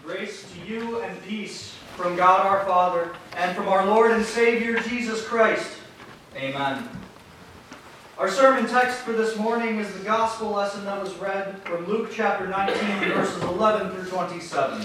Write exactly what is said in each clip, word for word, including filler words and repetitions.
Grace to you and peace from God our Father and from our Lord and Savior Jesus Christ. Amen. Our sermon text for this morning is the gospel lesson that was read from Luke chapter nineteen, verses eleven through twenty-seven.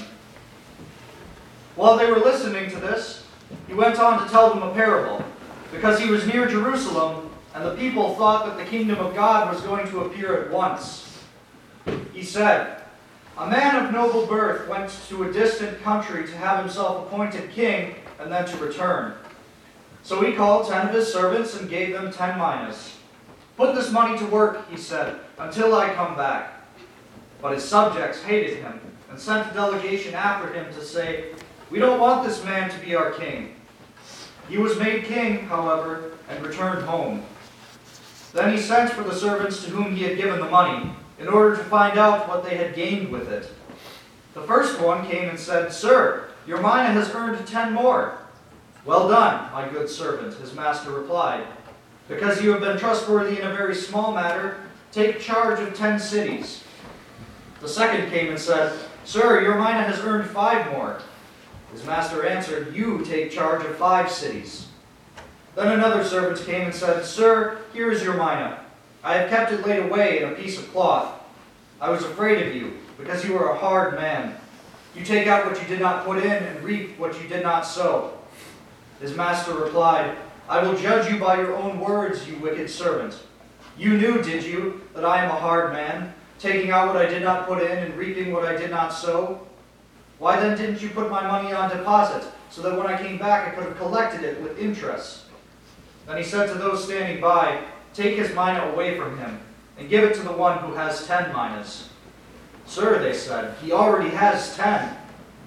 While they were listening to this, he went on to tell them a parable, because he was near Jerusalem, and the people thought that the kingdom of God was going to appear at once. He said, "A man of noble birth went to a distant country to have himself appointed king and then to return. So he called ten of his servants and gave them ten minas. 'Put this money to work,' he said, 'until I come back.' But his subjects hated him and sent a delegation after him to say, 'We don't want this man to be our king.' He was made king, however, and returned home. Then he sent for the servants to whom he had given the money, in order to find out what they had gained with it. The first one came and said, 'Sir, your mina has earned ten more.' 'Well done, my good servant,' his master replied. 'Because you have been trustworthy in a very small matter, take charge of ten cities.' The second came and said, 'Sir, your mina has earned five more.' His master answered, 'You take charge of five cities.' Then another servant came and said, 'Sir, here is your mina. I have kept it laid away in a piece of cloth. I was afraid of you, because you are a hard man. You take out what you did not put in and reap what you did not sow.' His master replied, 'I will judge you by your own words, you wicked servant. You knew, did you, that I am a hard man, taking out what I did not put in and reaping what I did not sow? Why then didn't you put my money on deposit, so that when I came back I could have collected it with interest?' Then he said to those standing by, 'Take his mina away from him, and give it to the one who has ten minas.' 'Sir,' they said, 'he already has ten.'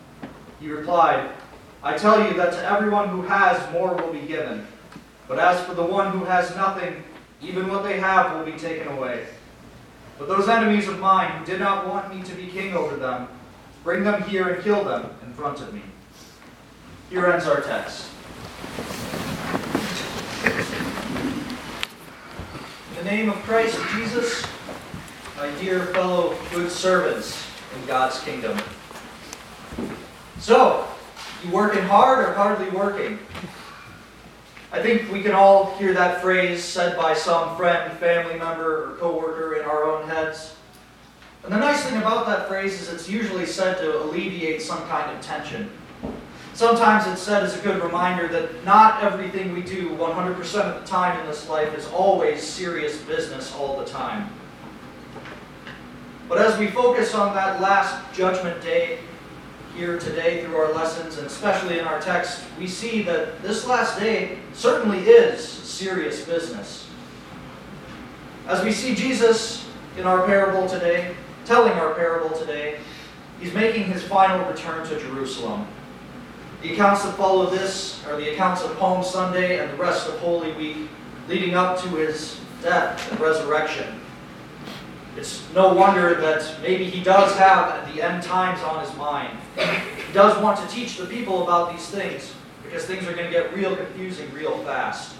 He replied, 'I tell you that to everyone who has, more will be given. But as for the one who has nothing, even what they have will be taken away. But those enemies of mine who did not want me to be king over them, bring them here and kill them in front of me.'" Here ends our text. In the name of Christ Jesus, my dear fellow good servants in God's kingdom. So, you working hard or hardly working? I think we can all hear that phrase said by some friend, family member, or coworker in our own heads. And the nice thing about that phrase is it's usually said to alleviate some kind of tension. Sometimes it's said as a good reminder that not everything we do one hundred percent of the time in this life is always serious business all the time. But as we focus on that last judgment day here today through our lessons, and especially in our text, we see that this last day certainly is serious business. As we see Jesus in our parable today, telling our parable today, he's making his final return to Jerusalem. The accounts that follow this are the accounts of Palm Sunday and the rest of Holy Week, leading up to his death and resurrection. It's no wonder that maybe he does have the end times on his mind. He does want to teach the people about these things, because things are going to get real confusing real fast.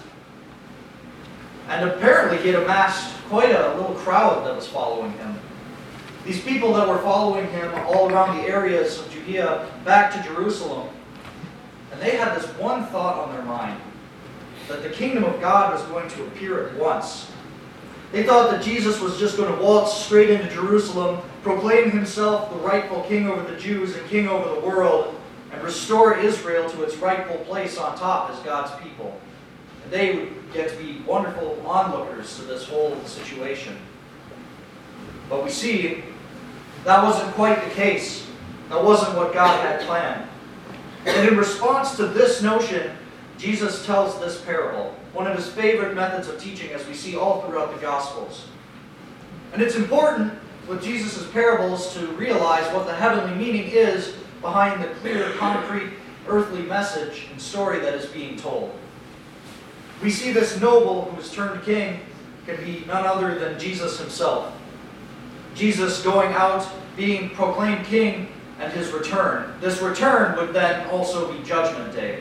And apparently he had amassed quite a little crowd that was following him. These people that were following him all around the areas of Judea back to Jerusalem, and they had this one thought on their mind, that the kingdom of God was going to appear at once. They thought that Jesus was just going to waltz straight into Jerusalem, proclaim himself the rightful king over the Jews and king over the world, and restore Israel to its rightful place on top as God's people. And they would get to be wonderful onlookers to this whole situation. But we see that wasn't quite the case. That wasn't what God had planned. And in response to this notion, Jesus tells this parable, one of his favorite methods of teaching, as we see all throughout the Gospels. And it's important with Jesus' parables to realize what the heavenly meaning is behind the clear, concrete, earthly message and story that is being told. We see this noble who is turned king can be none other than Jesus himself. Jesus going out, being proclaimed king, and his return. This return would then also be Judgment Day.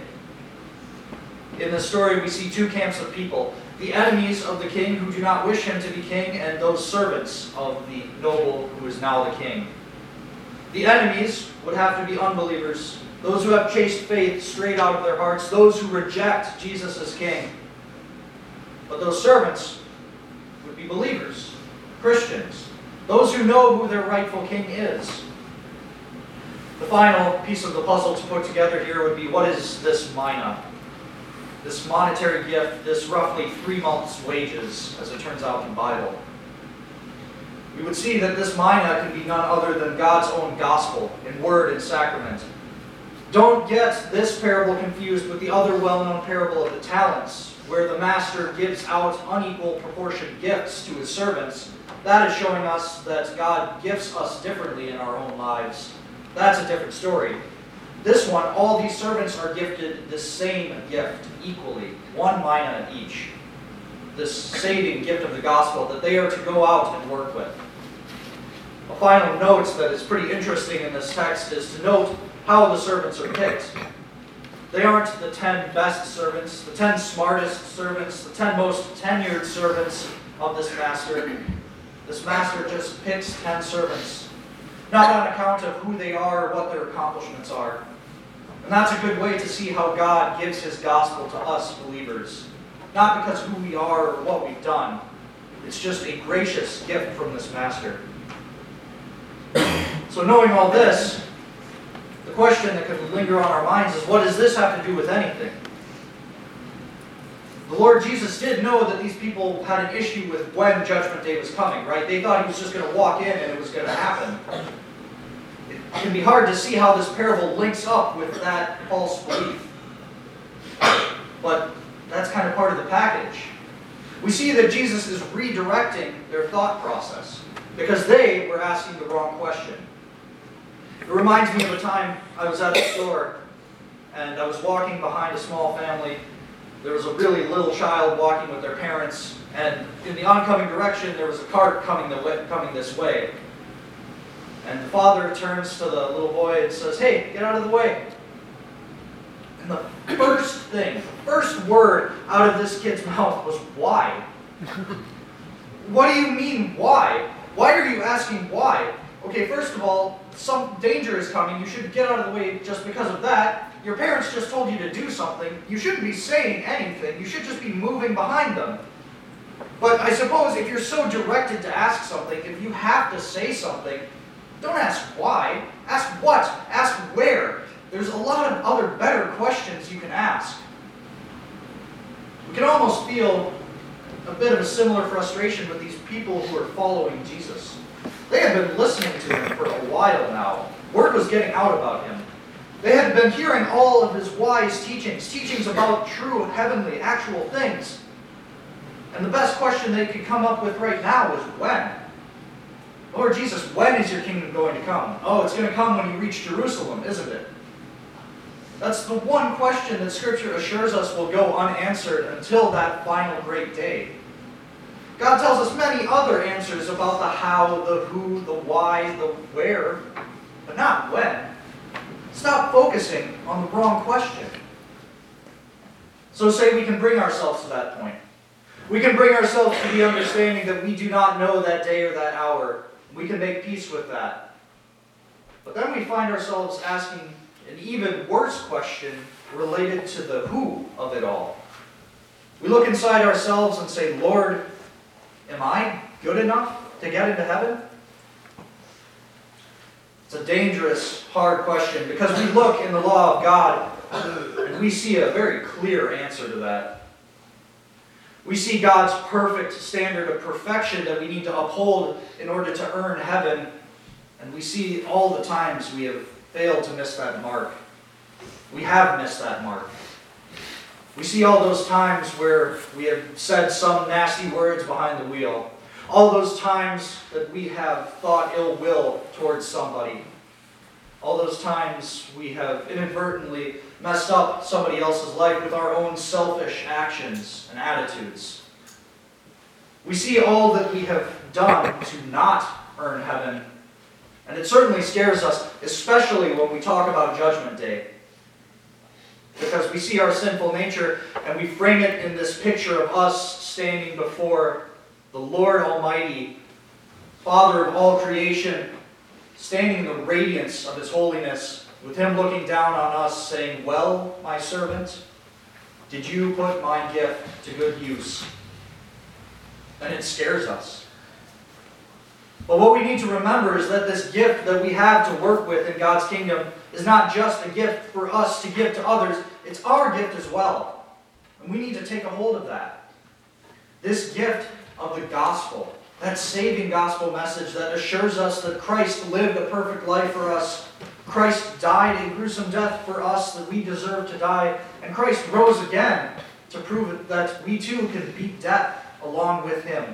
In this story, we see two camps of people. The enemies of the king who do not wish him to be king, and those servants of the noble who is now the king. The enemies would have to be unbelievers, those who have chased faith straight out of their hearts, those who reject Jesus as king. But those servants would be believers, Christians, those who know who their rightful king is. The final piece of the puzzle to put together here would be, what is this mina? This monetary gift, this roughly three months' wages, as it turns out in the Bible. We would see that this mina can be none other than God's own gospel in word and sacrament. Don't get this parable confused with the other well-known parable of the talents, where the master gives out unequal proportioned gifts to his servants. That is showing us that God gifts us differently in our own lives. That's a different story. This one, all these servants are gifted the same gift equally, one mina each. This saving gift of the gospel that they are to go out and work with. A final note that is pretty interesting in this text is to note how the servants are picked. They aren't the ten best servants, the ten smartest servants, the ten most tenured servants of this master. This master just picks ten servants, not on account of who they are or what their accomplishments are. And that's a good way to see how God gives his gospel to us believers. Not because of who we are or what we've done. It's just a gracious gift from this master. So knowing all this, the question that could linger on our minds is, what does this have to do with anything? The Lord Jesus did know that these people had an issue with when Judgment Day was coming, right? They thought he was just going to walk in and it was going to happen. It can be hard to see how this parable links up with that false belief. But that's kind of part of the package. We see that Jesus is redirecting their thought process because they were asking the wrong question. It reminds me of a time I was at a store and I was walking behind a small family. There was a really little child walking with their parents, and in the oncoming direction there was a cart coming, the way, coming this way. And the father turns to the little boy and says, "Hey, get out of the way." And the first thing, the first word out of this kid's mouth was, "Why?" What do you mean, why? Why are you asking why? Okay, first of all, some danger is coming. You should get out of the way just because of that. Your parents just told you to do something. You shouldn't be saying anything. You should just be moving behind them. But I suppose if you're so directed to ask something, if you have to say something, don't ask why. Ask what? Ask where. There's a lot of other better questions you can ask. We can almost feel a bit of a similar frustration with these people who are following Jesus. They had been listening to him for a while now. Word was getting out about him. They had been hearing all of his wise teachings, teachings about true, heavenly, actual things. And the best question they could come up with right now is when? Lord Jesus, when is your kingdom going to come? Oh, it's going to come when you reach Jerusalem, isn't it? That's the one question that Scripture assures us will go unanswered until that final great day. God tells us many other answers about the how, the who, the why, the where, but not when. Stop focusing on the wrong question. So say we can bring ourselves to that point. We can bring ourselves to the understanding that we do not know that day or that hour. We can make peace with that. But then we find ourselves asking an even worse question related to the who of it all. We look inside ourselves and say, Lord, am I good enough to get into heaven? It's a dangerous, hard question because we look in the law of God and we see a very clear answer to that. We see God's perfect standard of perfection that we need to uphold in order to earn heaven, and we see all the times we have failed to miss that mark. We have missed that mark. We see all those times where we have said some nasty words behind the wheel. All those times that we have thought ill will towards somebody. All those times we have inadvertently messed up somebody else's life with our own selfish actions and attitudes. We see all that we have done to not earn heaven. And it certainly scares us, especially when we talk about Judgment Day. Because we see our sinful nature and we frame it in this picture of us standing before the Lord Almighty, Father of all creation, standing in the radiance of his holiness, with him looking down on us, saying, "Well, my servant, did you put my gift to good use?" And it scares us. But what we need to remember is that this gift that we have to work with in God's kingdom is not just a gift for us to give to others, it's our gift as well. And we need to take a hold of that. This gift of the gospel, that saving gospel message that assures us that Christ lived a perfect life for us, Christ died a gruesome death for us that we deserve to die, and Christ rose again to prove that we too can beat death along with him.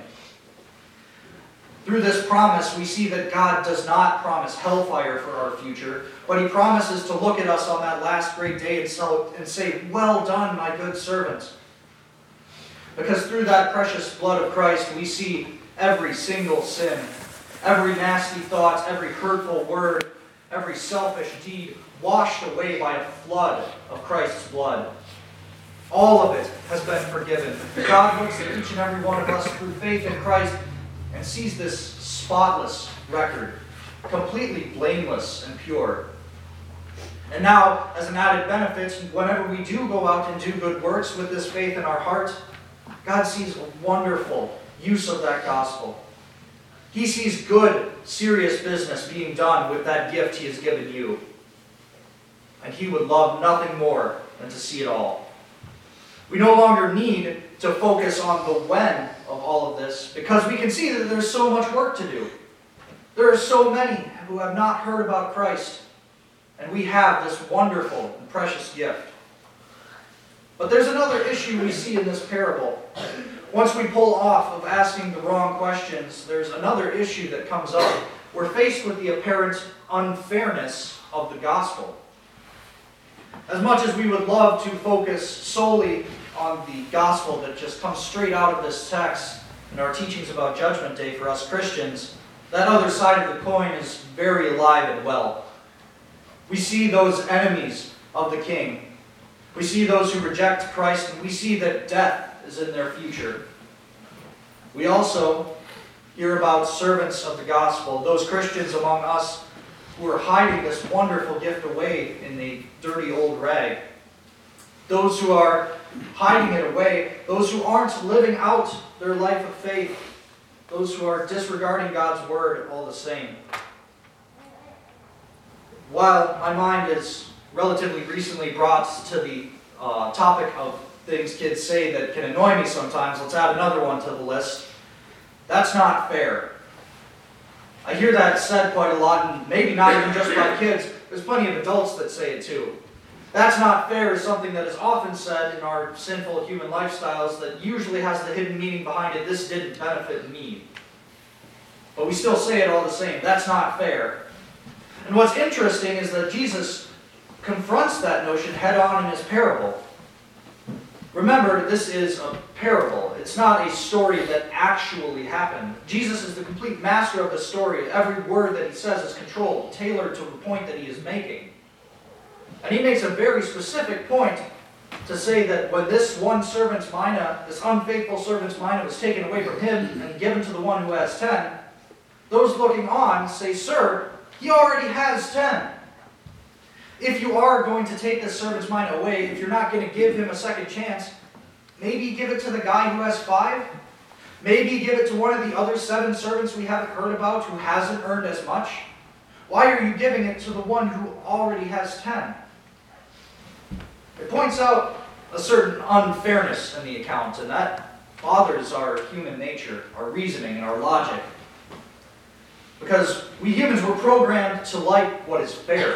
Through this promise, we see that God does not promise hellfire for our future, but he promises to look at us on that last great day and say, "Well done, my good servant." Because through that precious blood of Christ, we see every single sin, every nasty thought, every hurtful word, every selfish deed washed away by a flood of Christ's blood. All of it has been forgiven. God looks at each and every one of us through faith in Christ and sees this spotless record, completely blameless and pure. And now, as an added benefit, whenever we do go out and do good works with this faith in our heart, God sees a wonderful use of that gospel. He sees good, serious business being done with that gift he has given you. And he would love nothing more than to see it all. We no longer need to focus on the when of all of this, because we can see that there's so much work to do. There are so many who have not heard about Christ, and we have this wonderful and precious gift. But there's another issue we see in this parable. Once we pull off of asking the wrong questions, there's another issue that comes up. We're faced with the apparent unfairness of the gospel. As much as we would love to focus solely on the gospel that just comes straight out of this text and our teachings about Judgment Day for us Christians, that other side of the coin is very alive and well. We see those enemies of the king. We see those who reject Christ, and we see that death is in their future. We also hear about servants of the gospel, those Christians among us who are hiding this wonderful gift away in a dirty old rag. Those who are hiding it away, those who aren't living out their life of faith, those who are disregarding God's word all the same. While my mind is relatively recently brought to the uh, topic of things kids say that can annoy me sometimes, let's add another one to the list. That's not fair. I hear that said quite a lot, and maybe not even just by kids. There's plenty of adults that say it too. That's not fair is something that is often said in our sinful human lifestyles that usually has the hidden meaning behind it, this didn't benefit me. But we still say it all the same. That's not fair. And what's interesting is that Jesus confronts that notion head on in his parable. Remember, this is a parable. It's not a story that actually happened. Jesus is the complete master of the story. Every word that he says is controlled, tailored to the point that he is making. And he makes a very specific point to say that when this one servant's mina, this unfaithful servant's mina was taken away from him and given to the one who has ten, those looking on say, "Sir, he already has ten. If you are going to take this servant's mina away, if you're not going to give him a second chance, maybe give it to the guy who has five. Maybe give it to one of the other seven servants we haven't heard about who hasn't earned as much. Why are you giving it to the one who already has ten?" It points out a certain unfairness in the account, and that bothers our human nature, our reasoning, and our logic. Because we humans were programmed to like what is fair,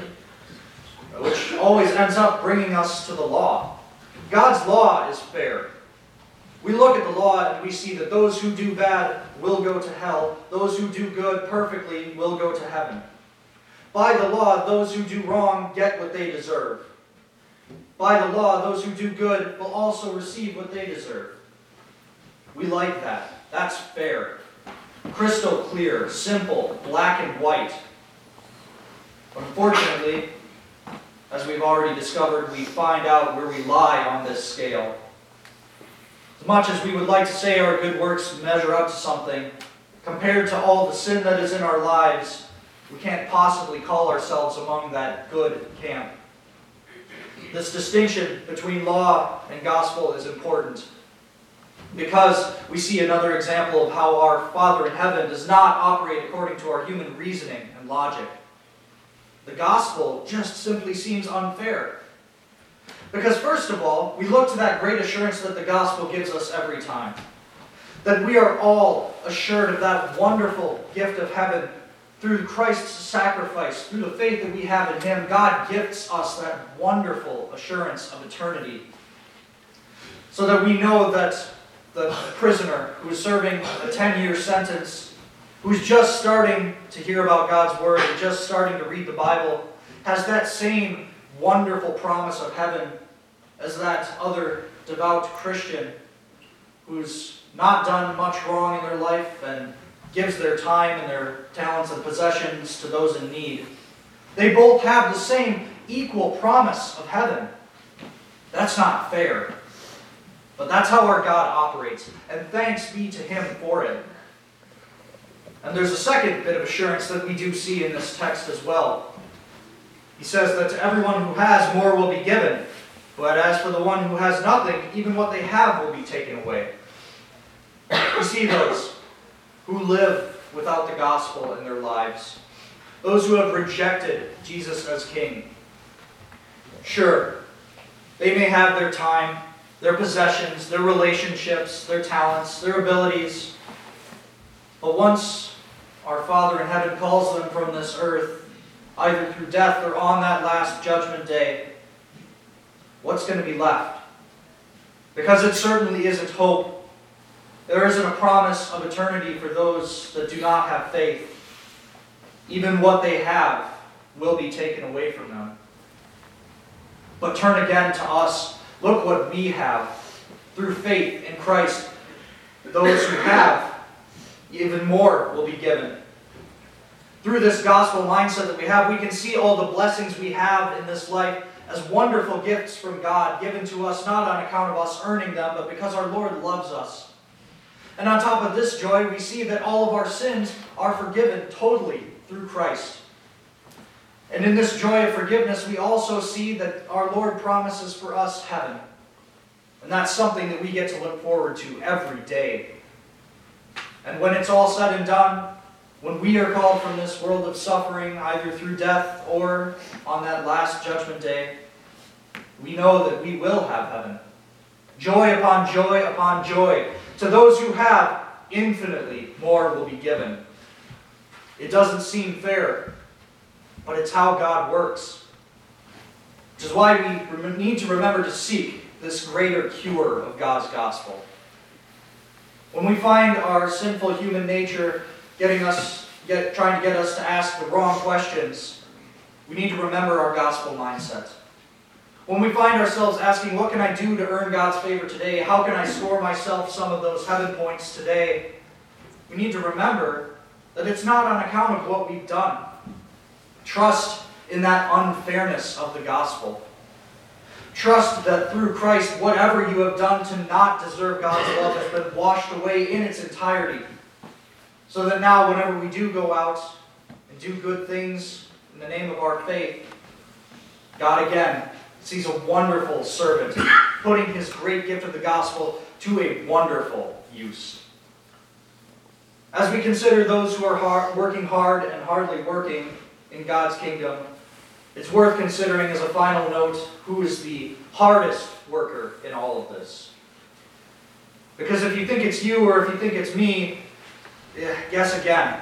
which always ends up bringing us to the law. God's law is fair. We look at the law and we see that those who do bad will go to hell. Those who do good perfectly will go to heaven. By the law, those who do wrong get what they deserve. By the law, those who do good will also receive what they deserve. We like that. That's fair. Crystal clear, simple, black and white. But unfortunately, as we've already discovered, we find out where we lie on this scale. As much as we would like to say our good works measure up to something, compared to all the sin that is in our lives, we can't possibly call ourselves among that good camp. This distinction between law and gospel is important because we see another example of how our Father in heaven does not operate according to our human reasoning and logic. The gospel just simply seems unfair. Because first of all, we look to that great assurance that the gospel gives us every time. That we are all assured of that wonderful gift of heaven through Christ's sacrifice, through the faith that we have in Him. God gifts us that wonderful assurance of eternity. So that we know that the prisoner who is serving a ten-year sentence, who's just starting to hear about God's Word and just starting to read the Bible, has that same wonderful promise of heaven as that other devout Christian who's not done much wrong in their life and gives their time and their talents and possessions to those in need. They both have the same equal promise of heaven. That's not fair. But that's how our God operates, and thanks be to Him for it. And there's a second bit of assurance that we do see in this text as well. He says that to everyone who has, more will be given. But as for the one who has nothing, even what they have will be taken away. We see those who live without the gospel in their lives. Those who have rejected Jesus as King. Sure, they may have their time, their possessions, their relationships, their talents, their abilities. But once our Father in heaven calls them from this earth, either through death or on that last judgment day, what's going to be left? Because it certainly isn't hope. There isn't a promise of eternity for those that do not have faith. Even what they have will be taken away from them. But turn again to us. Look what we have. Through faith in Christ, those who have, even more will be given. Through this gospel mindset that we have, we can see all the blessings we have in this life as wonderful gifts from God, given to us not on account of us earning them, but because our Lord loves us. And on top of this joy, we see that all of our sins are forgiven totally through Christ. And in this joy of forgiveness, we also see that our Lord promises for us heaven. And that's something that we get to look forward to every day. And when it's all said and done, when we are called from this world of suffering, either through death or on that last judgment day, we know that we will have heaven. Joy upon joy upon joy. To those who have, infinitely more will be given. It doesn't seem fair, but it's how God works. Which is why we need to remember to seek this greater cure of God's gospel. When we find our sinful human nature getting us, get, trying to get us to ask the wrong questions, we need to remember our gospel mindset. When we find ourselves asking, what can I do to earn God's favor today? How can I score myself some of those heaven points today? We need to remember that it's not on account of what we've done. Trust in that unfairness of the gospel. Trust that through Christ, whatever you have done to not deserve God's love has been washed away in its entirety. So that now, whenever we do go out and do good things in the name of our faith, God again sees a wonderful servant putting his great gift of the gospel to a wonderful use. As we consider those who are hard, working hard and hardly working in God's kingdom, it's worth considering as a final note who is the hardest worker in all of this. Because if you think it's you or if you think it's me, guess again.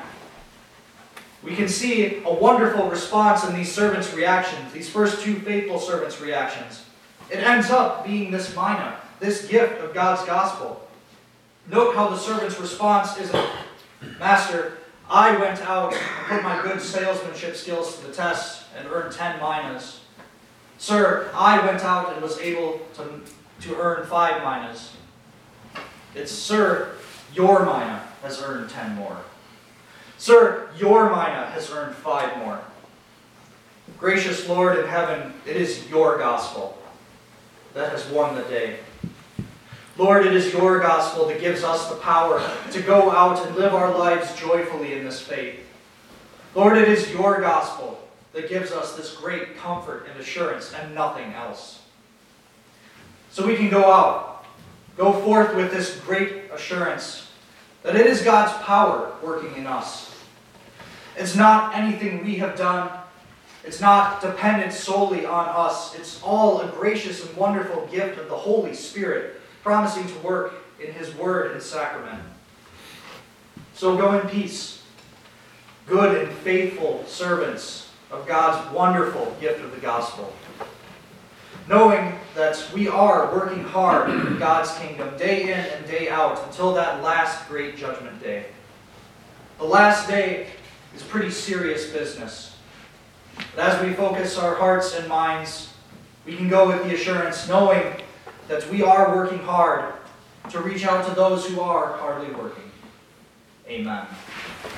We can see a wonderful response in these servants' reactions, these first two faithful servants' reactions. It ends up being this mina, this gift of God's gospel. Note how the servant's response isn't, Master, I went out and put my good salesmanship skills to the test and earned ten minas. Sir, I went out and was able to, to earn five minas. It's, Sir, your mina has earned ten more. Sir, your mina has earned five more. Gracious Lord in heaven, it is your gospel that has won the day. Lord, it is your gospel that gives us the power to go out and live our lives joyfully in this faith. Lord, it is your gospel that gives us this great comfort and assurance and nothing else. So we can go out, go forth with this great assurance that it is God's power working in us. It's not anything we have done. It's not dependent solely on us. It's all a gracious and wonderful gift of the Holy Spirit, promising to work in His Word and sacrament. So go in peace, good and faithful servants of God's wonderful gift of the gospel, knowing that we are working hard in God's kingdom day in and day out until that last great judgment day. The last day is pretty serious business. But as we focus our hearts and minds, we can go with the assurance knowing that we are working hard to reach out to those who are hardly working. Amen.